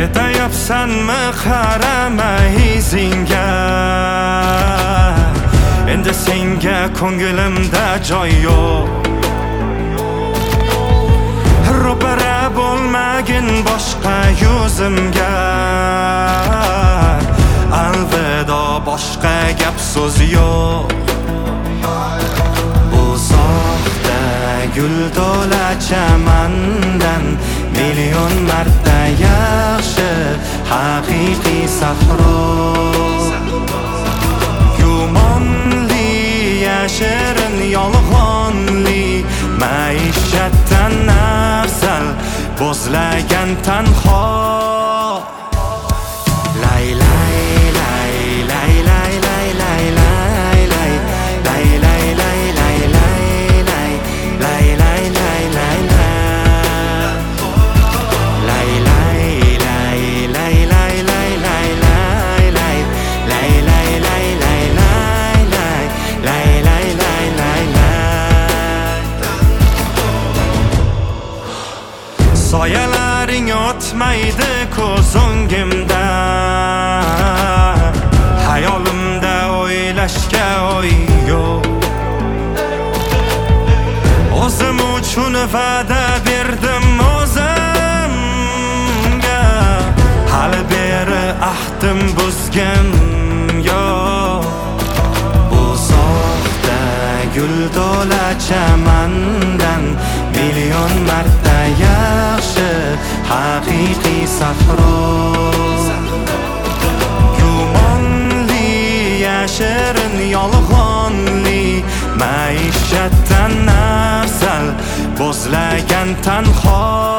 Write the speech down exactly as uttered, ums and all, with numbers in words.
Ketayapsanmi qarama izingga, endi senga ko'nglimda joy yo'q. Ro'para bo'lmagin boshqa yuzimga, alvido boshqa gap so'z yo'q. Uzoqda gul to'la chamandan million marta yaxshi haqiqiy sahro. Gumonli, yashirin, yolg'onli maishatdan afzal bo'zlagan tanho. Lay lay lay lay lay lay lay lay lay lay lay lay lay lay lay lay lay lay soyalaring o'tmaydi ko'z o'ngimdan, hayolimda o'ylashga o'y yo'q. O'zim uchun va'da berdim o'zimga, hali beri ahdim buzgim yo'q. Uzoqda gul to'la chamandan million marta yaxshi haqiqiy sahro. Gumonli, yashirin, yolg'onli maishatdan afzal bo'zlagan tanho.